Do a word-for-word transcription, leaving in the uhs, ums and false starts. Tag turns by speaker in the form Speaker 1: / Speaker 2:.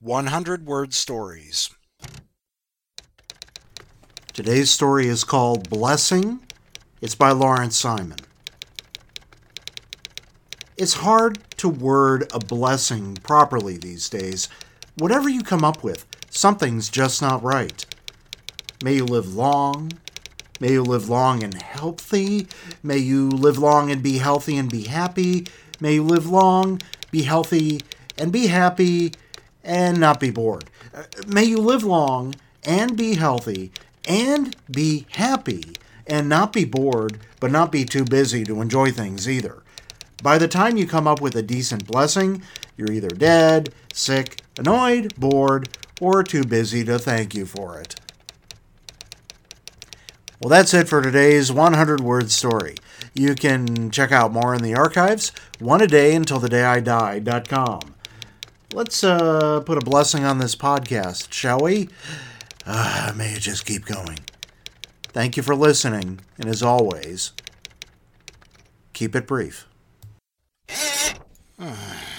Speaker 1: one hundred Word Stories.
Speaker 2: Today's story is called Blessing. It's by Lawrence Simon. It's hard to word a blessing properly these days. Whatever you come up with, something's just not right. May you live long. May you live long and healthy. May you live long and be healthy and be happy. May you live long, be healthy, and be happy, and not be bored. May you live long and be healthy and be happy and not be bored, but not be too busy to enjoy things either. By the time you come up with a decent blessing, you're either dead, sick, annoyed, bored, or too busy to thank you for it. Well, that's it for today's one hundred Word Story. You can check out more in the archives, one a day until the day I die dot com. Let's uh, put a blessing on this podcast, shall we? Uh, may it just keep going. Thank you for listening, and as always, keep it brief.